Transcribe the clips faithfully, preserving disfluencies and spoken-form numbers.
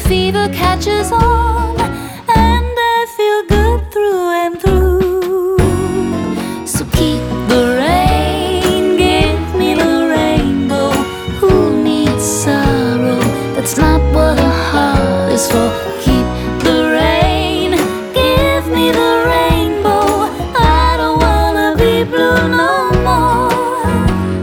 fever catches on, and I feel good through and through. So keep the rain, give me the rainbow. Who needs sorrow? That's not what a heart is for. Keep the rain, give me the rainbow. I don't wanna be blue no more.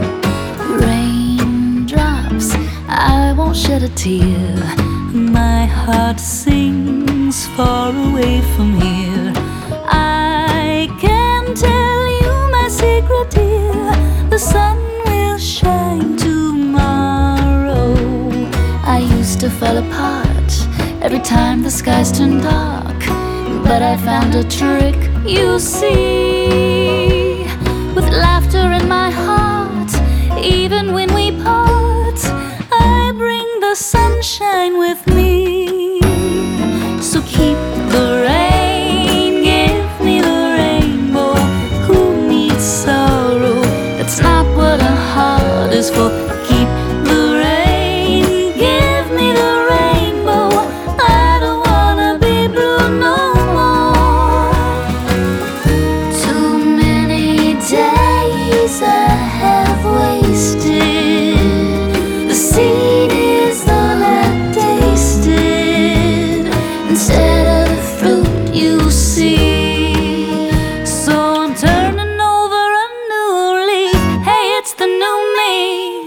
Raindrops, I won't shed a tear. My heart sings far away from here. I can tell you my secret, dear. The sun will shine tomorrow. I used to fall apart every time the skies turned dark, but I found a trick, you see. With laughter in my heart, even when we part, I bring the sunshine with me. So keep the rain, give me the rainbow. Who needs sorrow? That's not what a heart is for. Keep the rain, give me the rainbow. I don't wanna be blue no more. Too many days I have wasted. The seed is all I tasted instead of the fruit you see. So I'm turning over a new leaf. Hey, it's the new me.